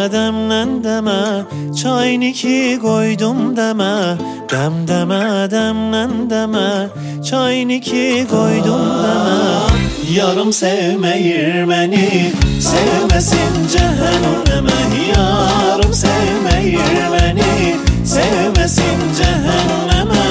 demlen deme, çayniki koydum deme. Dem deme demlen deme, çayniki koydum deme. Yarım sevmeyir beni, sevmesin cehenneme. Yarım sevmeyir beni, sevmesin cehenneme.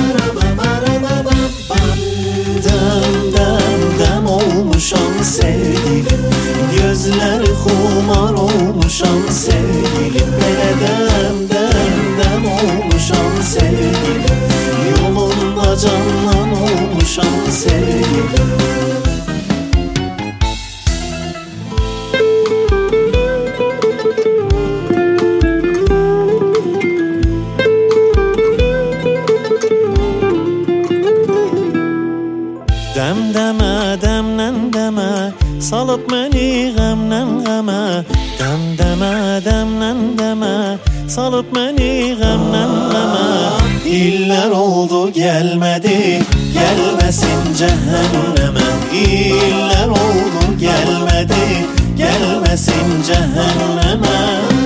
Dem dem dem olmuşam sevgilim, gözler kumar olmuşam sevgilim. Dem dem dem olmuşam sevgilim, yolunda canlan olmuşam sevgilim. Dem deme demlen deme, salıp beni gemlen geme. Dem deme demlen deme, salıp beni gemlen geme. İller oldu gelmedi, gelmesin cehenneme. İller oldu gelmedi, gelmesin cehenneme.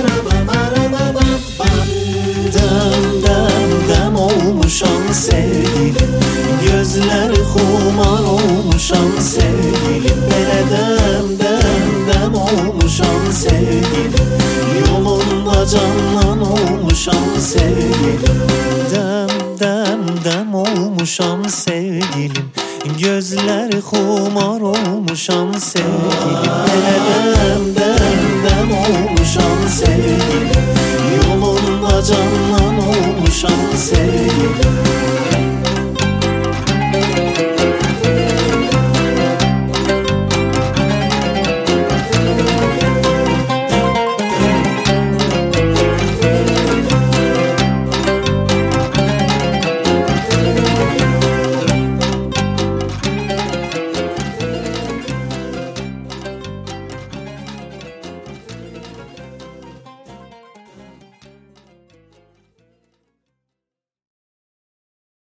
Dem dem dem olmuşam sevgilim, gözler kumar olmuşam sevgilim. Dem dem dem olmuşam sevgilim, yolunda canlan olmuşam sevgilim. Dem dem dem olmuşam sevgilim, gözler kumar olmuşam sevgilim. Dem dem dem olmuşam sevgilim, yolunda canlan olmuşam sevgilim.